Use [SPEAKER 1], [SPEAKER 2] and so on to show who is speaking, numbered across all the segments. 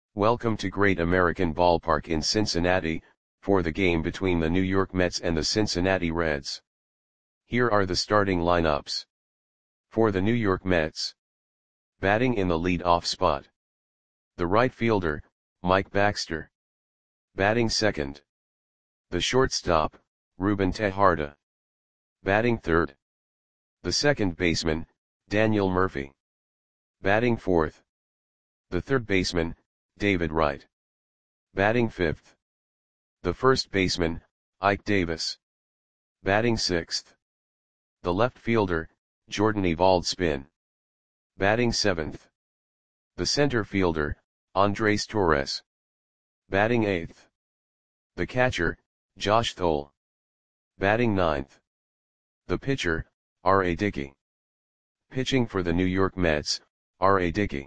[SPEAKER 1] Welcome to Great American Ballpark in Cincinnati, for the game between the New York Mets and the Cincinnati Reds. Here are the starting lineups. For the New York Mets. Batting in the lead-off spot. The right fielder, Mike Baxter. Batting second. The shortstop, Ruben Tejada. Batting third. The second baseman, Daniel Murphy. Batting fourth. The third baseman, David Wright. Batting fifth. The first baseman, Ike Davis. Batting sixth. The left fielder, Jordan Evalds-Spin. Batting seventh. The center fielder, Andres Torres. Batting eighth. The catcher, Josh Thole. Batting ninth. The pitcher, R.A. Dickey. Pitching for the New York Mets, R.A. Dickey.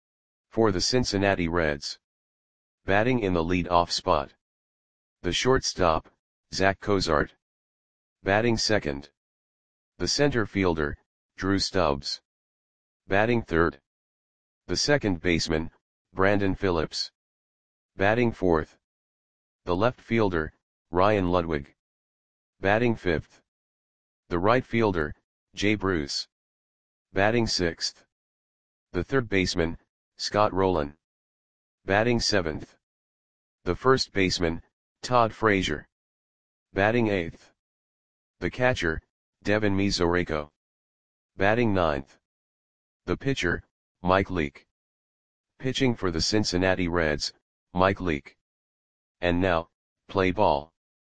[SPEAKER 1] For the Cincinnati Reds. Batting in the lead-off spot. The shortstop, Zach Cozart. Batting second. The center fielder, Drew Stubbs. Batting third. The second baseman, Brandon Phillips. Batting fourth. The left fielder, Ryan Ludwig. Batting fifth. The right fielder, Jay Bruce. Batting sixth. The third baseman, Scott Rowland. Batting seventh. The first baseman, Todd Frazier. Batting eighth. The catcher, Devin Mesoraco. Batting ninth. The pitcher, Mike Leake. Pitching for the Cincinnati Reds, Mike Leake. And now, play ball.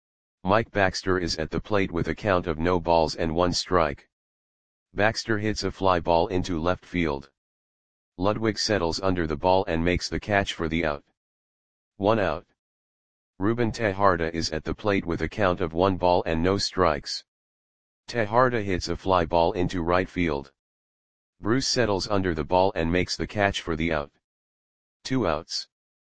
[SPEAKER 1] Mike Baxter is at the plate with a count of no balls and 1 strike. Baxter hits a fly ball into left field. Ludwig settles under the ball and makes the catch for the out. 1 out. Ruben Tejada is at the plate with a count of 1 ball and no strikes. Tejada hits a fly ball into right field. Bruce settles under the ball and makes the catch for the out. 2 outs.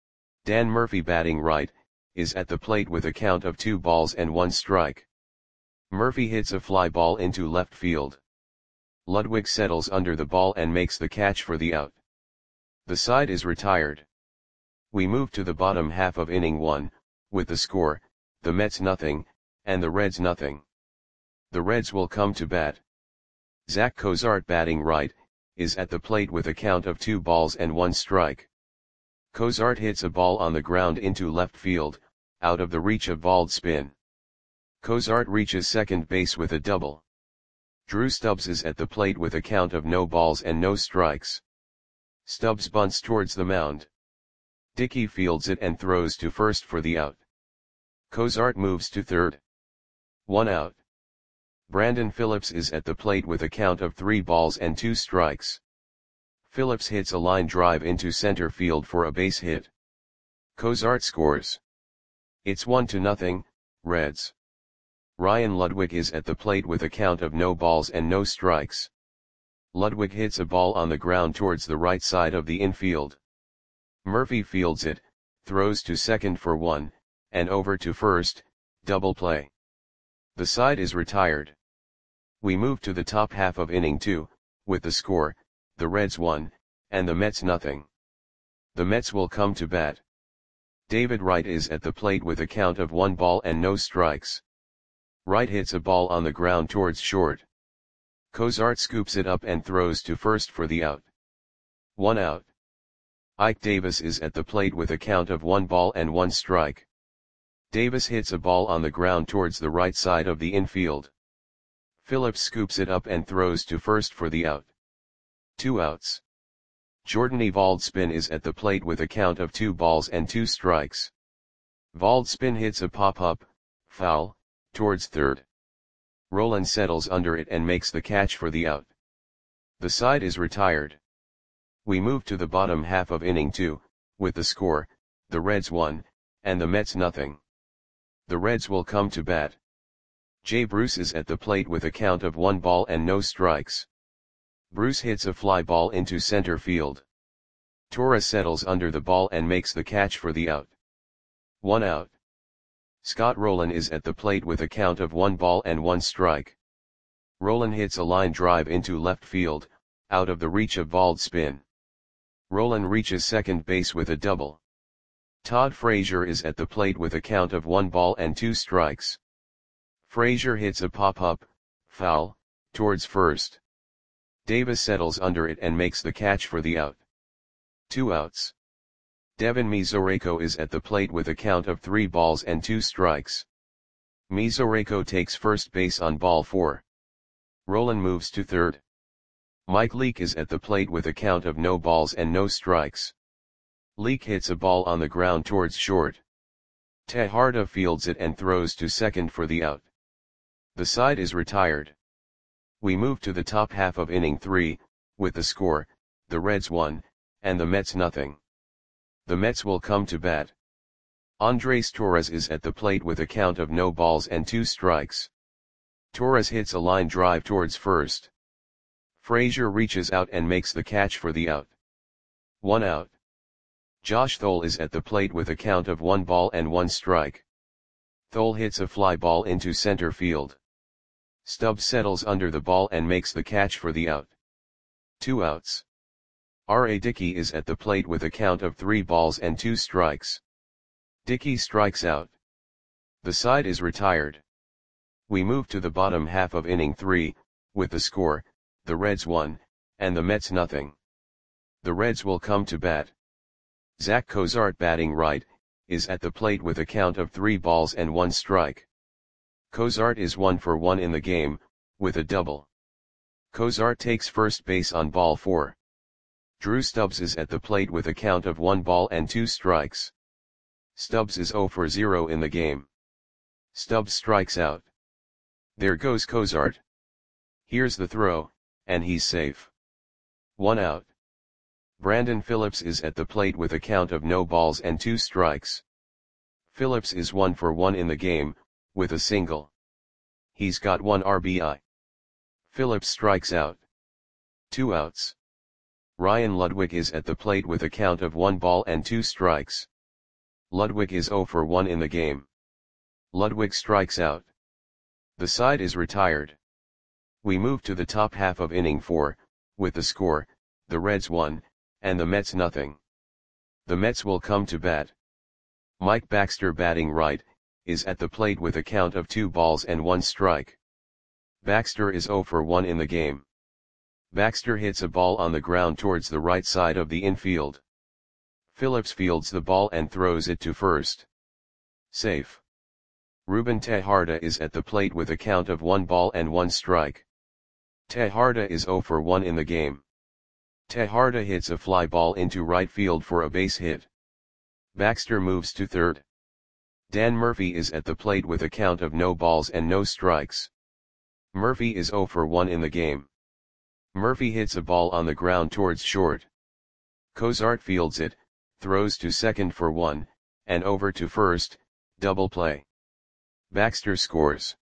[SPEAKER 1] Dan Murphy, batting right, is at the plate with a count of 2 balls and 1 strike. Murphy hits a fly ball into left field. Ludwig settles under the ball and makes the catch for the out. The side is retired. We move to the bottom half of inning 1, with the score, the Mets nothing, and the Reds nothing. The Reds will come to bat. Zach Cozart, batting right, is at the plate with a count of 2 balls and 1 strike. Cozart hits a ball on the ground into left field, out of the reach of Evalds-Spin. Cozart reaches second base with a double. Drew Stubbs is at the plate with a count of no balls and no strikes. Stubbs bunts towards the mound. Dickey fields it and throws to first for the out. Cozart moves to third. 1 out. Brandon Phillips is at the plate with a count of 3 balls and 2 strikes. Phillips hits a line drive into center field for a base hit. Cozart scores. It's 1-0, Reds. Ryan Ludwig is at the plate with a count of no balls and no strikes. Ludwig hits a ball on the ground towards the right side of the infield. Murphy fields it, throws to second for 1, and over to first, double play. The side is retired. We move to the top half of inning 2, with the score, the Reds 1, and the Mets nothing. The Mets will come to bat. David Wright is at the plate with a count of 1 ball and no strikes. Wright hits a ball on the ground towards short. Cozart scoops it up and throws to first for the out. 1 out. Ike Davis is at the plate with a count of 1 ball and 1 strike. Davis hits a ball on the ground towards the right side of the infield. Phillips scoops it up and throws to first for the out. 2 outs. Jordan Evalds-Spin is at the plate with a count of 2 balls and 2 strikes. Evalds-Spin hits a pop-up, foul, towards third. Rowland settles under it and makes the catch for the out. The side is retired. We move to the bottom half of inning 2, with the score, the Reds 1, and the Mets nothing. The Reds will come to bat. Jay Bruce is at the plate with a count of 1 ball and no strikes. Bruce hits a fly ball into center field. Torres settles under the ball and makes the catch for the out. 1 out. Scott Rowland is at the plate with a count of 1 ball and 1 strike. Rowland hits a line drive into left field, out of the reach of Evalds-Spin. Rowland reaches second base with a double. Todd Frazier is at the plate with a count of 1 ball and 2 strikes. Frazier hits a pop-up, foul, towards first. Davis settles under it and makes the catch for the out. 2 outs. Devin Mesoraco is at the plate with a count of 3 balls and 2 strikes. Mesoraco takes first base on ball 4. Rolen moves to third. Mike Leake is at the plate with a count of no balls and no strikes. Leake hits a ball on the ground towards short. Tejada fields it and throws to second for the out. The side is retired. We move to the top half of inning 3, with the score, the Reds 1, and the Mets nothing. The Mets will come to bat. Andres Torres is at the plate with a count of no balls and 2 strikes. Torres hits a line drive towards first. Frazier reaches out and makes the catch for the out. 1 out. Josh Thole is at the plate with a count of 1 ball and 1 strike. Thole hits a fly ball into center field. Stubbs settles under the ball and makes the catch for the out. 2 outs. R.A. Dickey is at the plate with a count of 3 balls and 2 strikes. Dickey strikes out. The side is retired. We move to the bottom half of inning 3, with the score, the Reds 1, and the Mets nothing. The Reds will come to bat. Zach Cozart, batting right, is at the plate with a count of 3 balls and 1 strike. Cozart is 1 for 1 in the game, with a double. Cozart takes first base on ball 4. Drew Stubbs is at the plate with a count of 1 ball and 2 strikes. Stubbs is 0 for 0 in the game. Stubbs strikes out. There goes Cozart. Here's the throw, and he's safe. 1 out. Brandon Phillips is at the plate with a count of no balls and 2 strikes. Phillips is 1 for 1 in the game, with a single. He's got 1 RBI. Phillips strikes out. 2 outs. Ryan Ludwig is at the plate with a count of 1 ball and 2 strikes. Ludwig is 0 for 1 in the game. Ludwig strikes out. The side is retired. We move to the top half of inning 4, with the score, the Reds 1, and the Mets nothing. The Mets will come to bat. Mike Baxter, batting right, is at the plate with a count of 2 balls and 1 strike. Baxter is 0 for 1 in the game. Baxter hits a ball on the ground towards the right side of the infield. Phillips fields the ball and throws it to first. Safe. Ruben Tejada is at the plate with a count of 1 ball and 1 strike. Tejada is 0 for 1 in the game. Tejada hits a fly ball into right field for a base hit. Baxter moves to third. Dan Murphy is at the plate with a count of no balls and no strikes. Murphy is 0 for 1 in the game. Murphy hits a ball on the ground towards short. Cozart fields it, throws to second for 1, and over to first, double play. Baxter scores.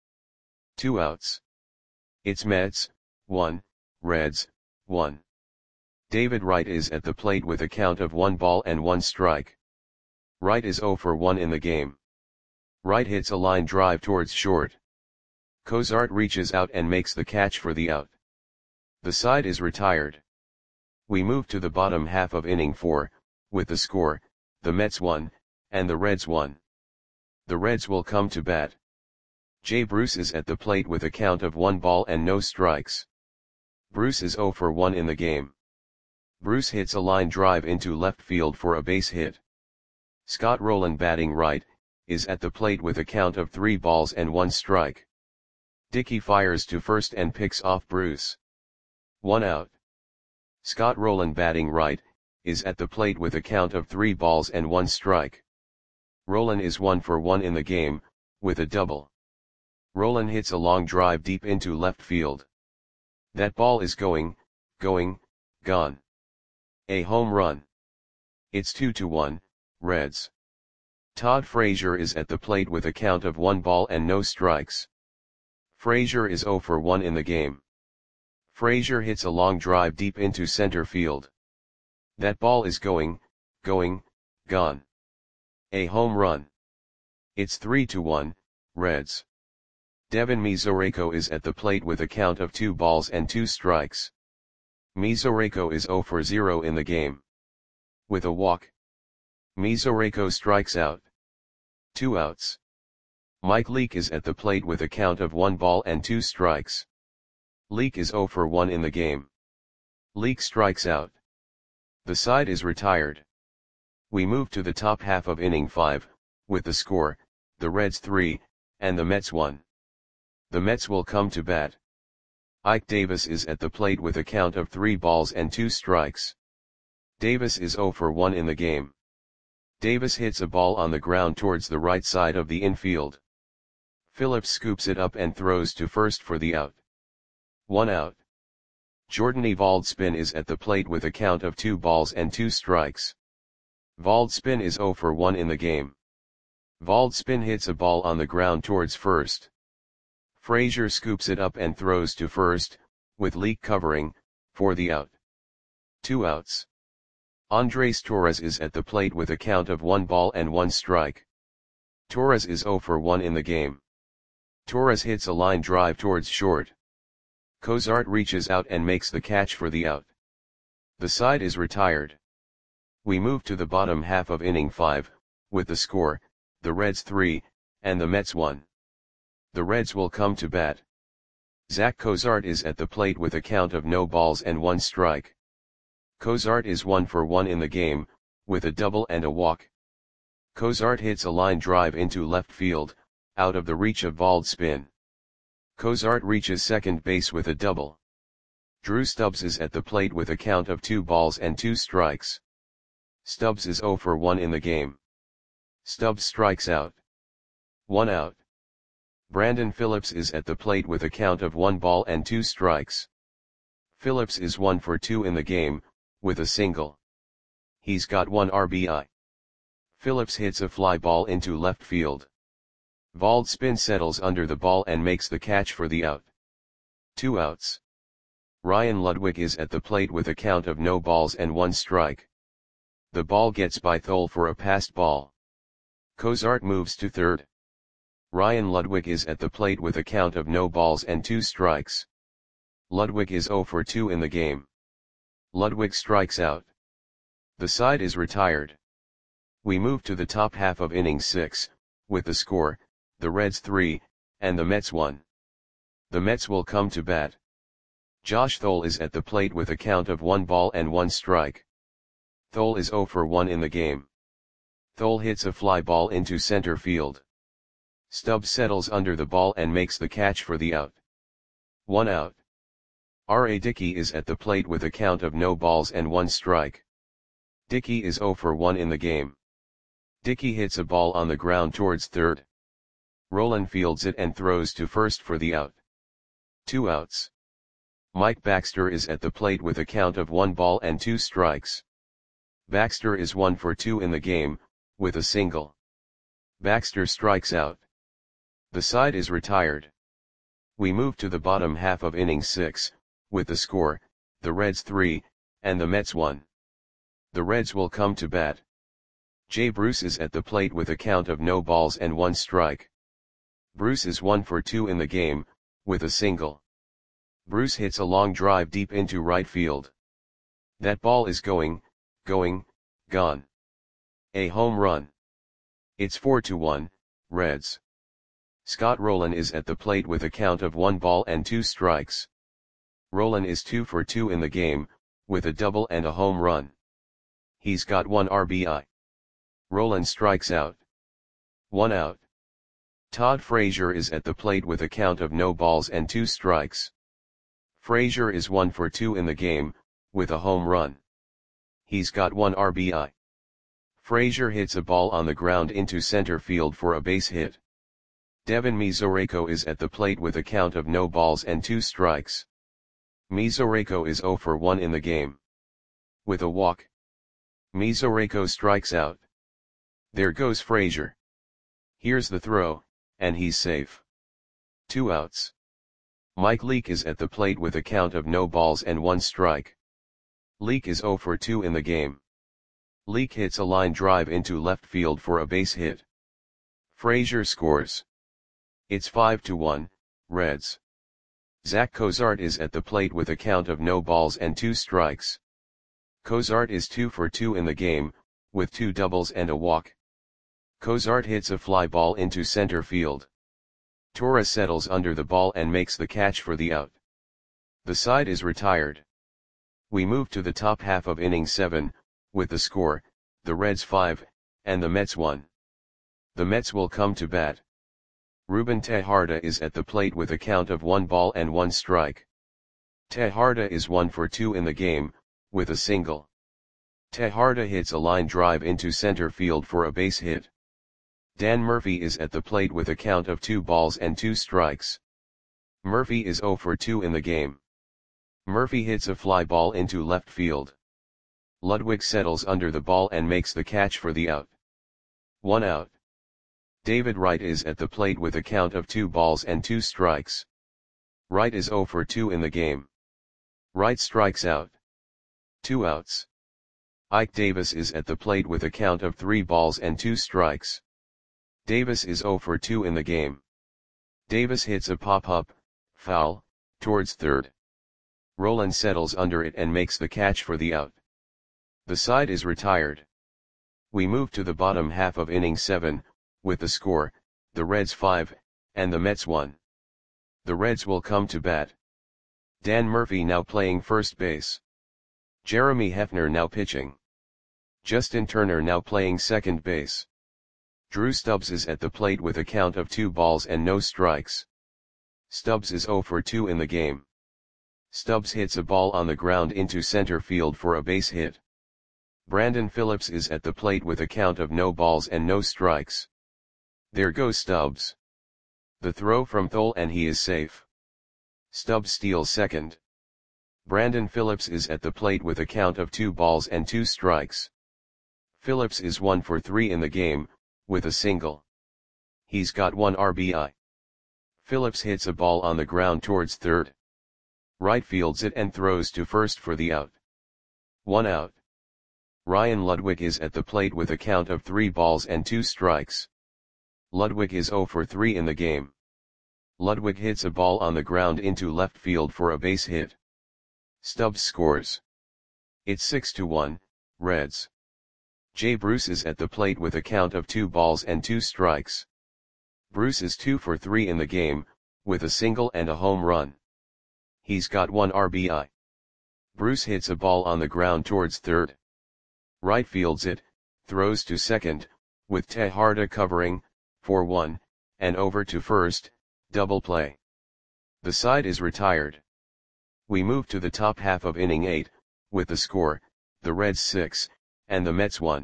[SPEAKER 1] 2 outs. It's Mets, 1, Reds, 1. David Wright is at the plate with a count of 1 ball and 1 strike. Wright is 0 for 1 in the game. Wright hits a line drive towards short. Cozart reaches out and makes the catch for the out. The side is retired. We move to the bottom half of inning 4, with the score, the Mets 1, and the Reds 1. The Reds will come to bat. Jay Bruce is at the plate with a count of 1 ball and no strikes. Bruce is 0 for 1 in the game. Bruce hits a line drive into left field for a base hit. Scott Rolen, batting right, is at the plate with a count of 3 balls and 1 strike. Dickey fires to first and picks off Bruce. 1 out. Scott Rolen, batting right, is at the plate with a count of 3 balls and 1 strike. Rolen is 1 for 1 in the game, with a double. Rolen hits a long drive deep into left field. That ball is going, gone. A home run. It's 2-1, Reds. Todd Frazier is at the plate with a count of 1 ball and no strikes. Frazier is 0 for 1 in the game. Frazier hits a long drive deep into center field. That ball is going, gone. A home run. It's 3-1, Reds. Devin Mesoraco is at the plate with a count of 2 balls and 2 strikes. Mesoraco is 0 for 0 in the game. With a walk. Mesoraco strikes out. 2 outs. Mike Leake is at the plate with a count of 1 ball and 2 strikes. Leake is 0 for 1 in the game. Leake strikes out. The side is retired. We move to the top half of inning 5, with the score, the Reds 3, and the Mets 1. The Mets will come to bat. Ike Davis is at the plate with a count of 3 balls and 2 strikes. Davis is 0 for 1 in the game. Davis hits a ball on the ground towards the right side of the infield. Phillips scoops it up and throws to first for the out. 1 out. Jordan Evalds-Spin is at the plate with a count of 2 balls and 2 strikes. Evalds-Spin is 0 for 1 in the game. Evalds-Spin hits a ball on the ground towards first. Frazier scoops it up and throws to first, with Leake covering, for the out. 2 outs. Andres Torres is at the plate with a count of 1 ball and 1 strike. Torres is 0 for 1 in the game. Torres hits a line drive towards short. Cozart reaches out and makes the catch for the out. The side is retired. We move to the bottom half of inning 5, with the score, the Reds 3, and the Mets 1. The Reds will come to bat. Zach Cozart is at the plate with a count of no balls and 1 strike. Cozart is 1 for 1 in the game, with a double and a walk. Cozart hits a line drive into left field, out of the reach of Evalds-Spin. Cozart reaches second base with a double. Drew Stubbs is at the plate with a count of 2 balls and 2 strikes. Stubbs is 0 for 1 in the game. Stubbs strikes out. 1 out. Brandon Phillips is at the plate with a count of 1 ball and 2 strikes. Phillips is 1 for 2 in the game, with a single. He's got 1 RBI. Phillips hits a fly ball into left field. Evalds-Spin settles under the ball and makes the catch for the out. 2 outs. Ryan Ludwig is at the plate with a count of no balls and 1 strike. The ball gets by Thole for a passed ball. Cozart moves to third. Ryan Ludwig is at the plate with a count of no balls and 2 strikes. Ludwig is 0 for 2 in the game. Ludwig strikes out. The side is retired. We move to the top half of inning 6, with the score, the Reds 3, and the Mets 1. The Mets will come to bat. Josh Thole is at the plate with a count of 1 ball and 1 strike. Thole is 0 for 1 in the game. Thole hits a fly ball into center field. Stubbs settles under the ball and makes the catch for the out. 1 out. R.A. Dickey is at the plate with a count of no balls and 1 strike. Dickey is 0 for 1 in the game. Dickey hits a ball on the ground towards third. Roland fields it and throws to first for the out. 2 outs. Mike Baxter is at the plate with a count of 1 ball and 2 strikes. Baxter is 1 for 2 in the game, with a single. Baxter strikes out. The side is retired. We move to the bottom half of inning 6, with the score, the Reds 3, and the Mets 1. The Reds will come to bat. Jay Bruce is at the plate with a count of no balls and 1 strike. Bruce is 1 for 2 in the game, with a single. Bruce hits a long drive deep into right field. That ball is gone. A home run. It's 4-1, Reds. Scott Rolen is at the plate with a count of 1 ball and 2 strikes. Rolen is 2 for 2 in the game, with a double and a home run. He's got 1 RBI. Rolen strikes out. 1 out. Todd Frazier is at the plate with a count of no balls and 2 strikes. Frazier is 1 for 2 in the game, with a home run. He's got 1 RBI. Frazier hits a ball on the ground into center field for a base hit. Devin Mesoraco is at the plate with a count of no balls and 2 strikes. Mesoraco is 0 for 1 in the game. With a walk. Mesoraco strikes out. There goes Frazier. Here's the throw, and he's safe. 2 outs. Mike Leake is at the plate with a count of no balls and 1 strike. Leake is 0 for 2 in the game. Leake hits a line drive into left field for a base hit. Frazier scores. It's 5-1, Reds. Zach Cozart is at the plate with a count of no balls and 2 strikes. Cozart is 2 for 2 in the game, with 2 doubles and a walk. Cozart hits a fly ball into center field. Torres settles under the ball and makes the catch for the out. The side is retired. We move to the top half of inning 7, with the score, the Reds 5, and the Mets 1. The Mets will come to bat. Ruben Tejada is at the plate with a count of 1 ball and 1 strike. Tejada is 1 for 2 in the game, with a single. Tejada hits a line drive into center field for a base hit. Dan Murphy is at the plate with a count of 2 balls and 2 strikes. Murphy is 0 for 2 in the game. Murphy hits a fly ball into left field. Ludwig settles under the ball and makes the catch for the out. 1 out. David Wright is at the plate with a count of 2 balls and 2 strikes. Wright is 0 for 2 in the game. Wright strikes out. 2 outs. Ike Davis is at the plate with a count of 3 balls and 2 strikes. Davis is 0 for 2 in the game. Davis hits a pop-up, foul, towards third. Roland settles under it and makes the catch for the out. The side is retired. We move to the bottom half of inning 7, with the score, the Reds 5, and the Mets 1. The Reds will come to bat. Dan Murphy now playing first base. Jeremy Hefner now pitching. Justin Turner now playing second base. Drew Stubbs is at the plate with a count of 2 balls and no strikes. Stubbs is 0 for 2 in the game. Stubbs hits a ball on the ground into center field for a base hit. Brandon Phillips is at the plate with a count of no balls and no strikes. There goes Stubbs. The throw from Thole and he is safe. Stubbs steals second. Brandon Phillips is at the plate with a count of 2 balls and 2 strikes. Phillips is 1 for 3 in the game, with a single. He's got 1 RBI. Phillips hits a ball on the ground towards third. Right fields it and throws to first for the out. 1 out. Ryan Ludwig is at the plate with a count of 3 balls and 2 strikes. Ludwig is 0 for 3 in the game. Ludwig hits a ball on the ground into left field for a base hit. Stubbs scores. It's 6-1, Reds. Jay Bruce is at the plate with a count of 2 balls and 2 strikes. Bruce is 2 for 3 in the game, with a single and a home run. He's got 1 RBI. Bruce hits a ball on the ground towards third. Right fields it, throws to second, with Tejada covering, for 1, and over to first, double play. The side is retired. We move to the top half of inning 8, with the score, the Reds 6, and the Mets 1.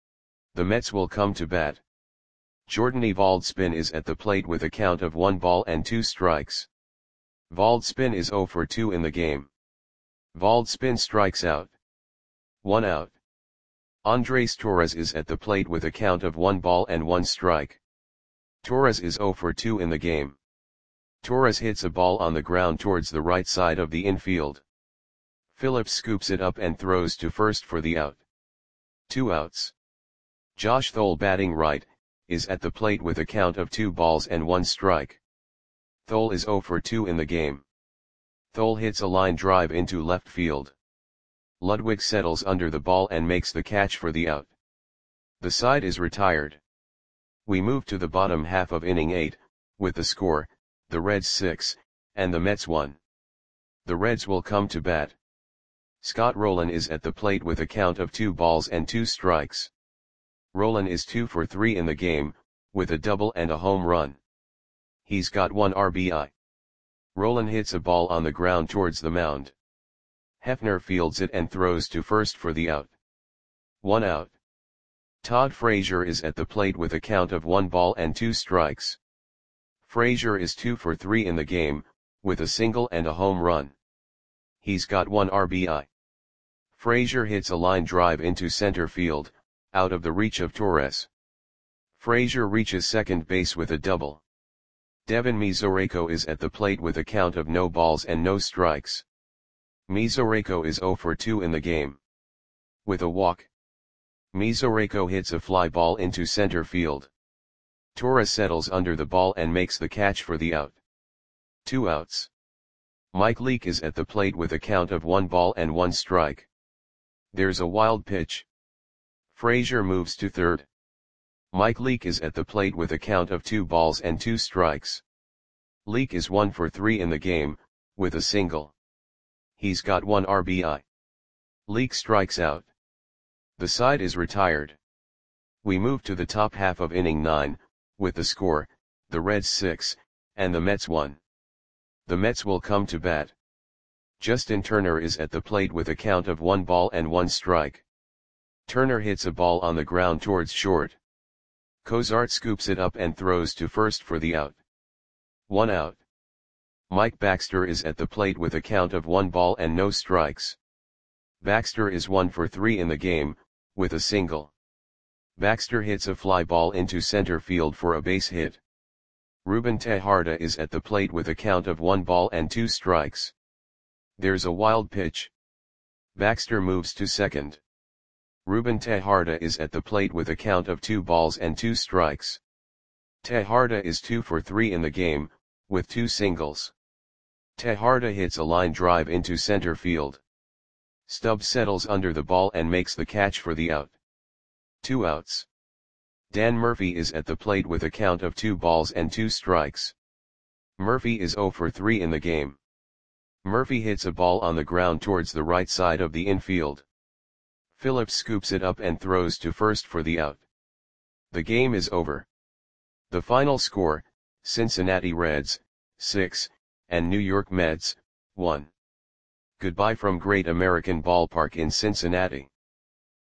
[SPEAKER 1] The Mets will come to bat. Jordan Evalds-Spin is at the plate with a count of 1 ball and 2 strikes. Evalds-Spin is 0 for 2 in the game. Evalds-Spin strikes out. 1 out. Andres Torres is at the plate with a count of 1 ball and 1 strike. Torres is 0 for 2 in the game. Torres hits a ball on the ground towards the right side of the infield. Phillips scoops it up and throws to first for the out. 2 outs. Josh Thole batting right, is at the plate with a count of 2 balls and 1 strike. Thole is 0 for 2 in the game. Thole hits a line drive into left field. Ludwig settles under the ball and makes the catch for the out. The side is retired. We move to the bottom half of inning 8, with the score, the Reds 6, and the Mets 1. The Reds will come to bat. Scott Rolen is at the plate with a count of 2 balls and 2 strikes. Rolen is 2 for 3 in the game, with a double and a home run. He's got 1 RBI. Rolen hits a ball on the ground towards the mound. Hefner fields it and throws to first for the out. 1 out. Todd Frazier is at the plate with a count of 1 ball and 2 strikes. Frazier is 2 for 3 in the game, with a single and a home run. He's got 1 RBI. Frazier hits a line drive into center field, out of the reach of Torres. Frazier reaches second base with a double. Devin Mesoraco is at the plate with a count of no balls and no strikes. Mesoraco is 0 for 2 in the game. With a walk. Mesoraco hits a fly ball into center field. Torres settles under the ball and makes the catch for the out. 2 outs. Mike Leake is at the plate with a count of 1 ball and 1 strike. There's a wild pitch. Frazier moves to third. Mike Leake is at the plate with a count of 2 balls and 2 strikes. Leake is 1 for 3 in the game, with a single. He's got 1 RBI. Leake strikes out. The side is retired. We move to the top half of inning 9, with the score, the Reds 6, and the Mets 1. The Mets will come to bat. Justin Turner is at the plate with a count of 1 ball and 1 strike. Turner hits a ball on the ground towards short. Cozart scoops it up and throws to first for the out. 1 out. Mike Baxter is at the plate with a count of 1 ball and no strikes. Baxter is 1 for 3 in the game, with a single. Baxter hits a fly ball into center field for a base hit. Ruben Tejada is at the plate with a count of 1 ball and 2 strikes. There's a wild pitch. Baxter moves to second. Ruben Tejada is at the plate with a count of 2 balls and 2 strikes. Tejada is 2 for 3 in the game, with 2 singles. Tejada hits a line drive into center field. Stubbs settles under the ball and makes the catch for the out. 2 outs. Dan Murphy is at the plate with a count of 2 balls and 2 strikes. Murphy is 0 for 3 in the game. Murphy hits a ball on the ground towards the right side of the infield. Phillips scoops it up and throws to first for the out. The game is over. The final score, Cincinnati Reds, 6, and New York Mets, 1. Goodbye from Great American Ballpark in Cincinnati.